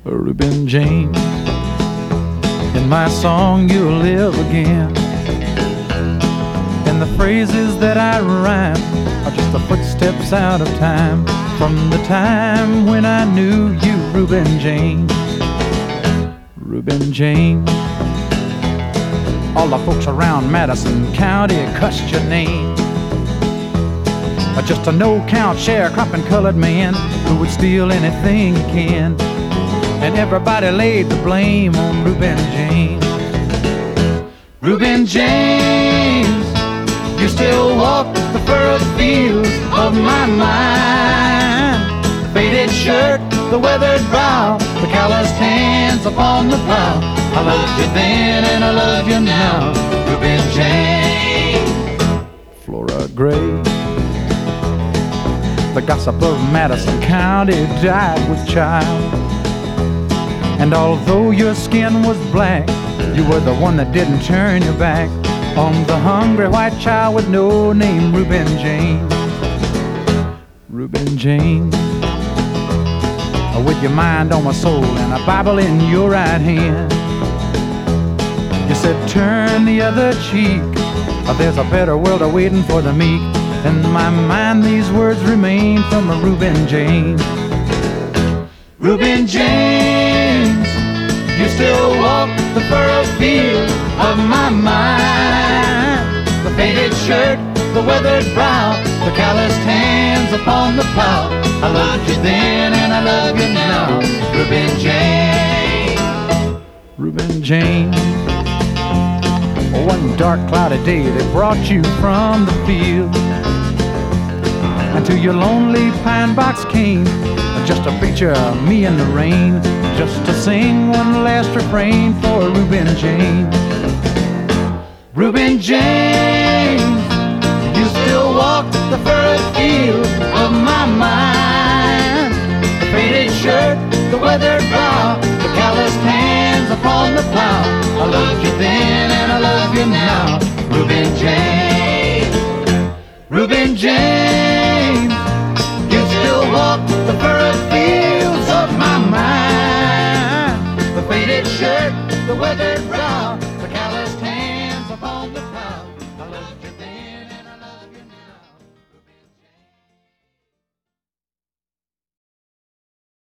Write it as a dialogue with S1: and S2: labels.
S1: Reuben James. In my song you'll live again, and the phrases that I rhyme are just the footsteps out of time, from the time when I knew you, Reuben James. Reuben James. All the folks around Madison County cussed your name, just a no-count sharecropping colored man who would steal anything he can, and everybody laid the blame on Reuben James. Reuben James, you still walk the furrowed fields of my mind. The faded shirt, the weathered brow, the calloused hands upon the plow. I loved you then and I love you now, Reuben James. Flora Gray. The gossip of Madison County died with child, and although your skin was black, you were the one that didn't turn your back on the hungry white child with no name, Reuben James. Reuben James. With your mind on my soul and a Bible in your right hand, you said turn the other cheek, there's a better world awaiting for the meek. In my mind these words remain from a Reuben James. Reuben James, you still walk the furrowed field of my mind. The faded shirt, the weathered brow, the calloused hands upon the plow. I loved you then and I love you now, Reuben James. Reuben James. One dark cloudy day they brought you from the field, and to your lonely pine box came just a preacher, me in the rain, just to sing one last refrain for Reuben James. Reuben James, you still walk the furrowed field of my mind. The faded shirt, the weathered brow, the calloused hands upon the plow. I loved you then and I love you now, Reuben James. Reuben James, you still walk the furrowed fields of my mind. The faded shirt, the weathered brow.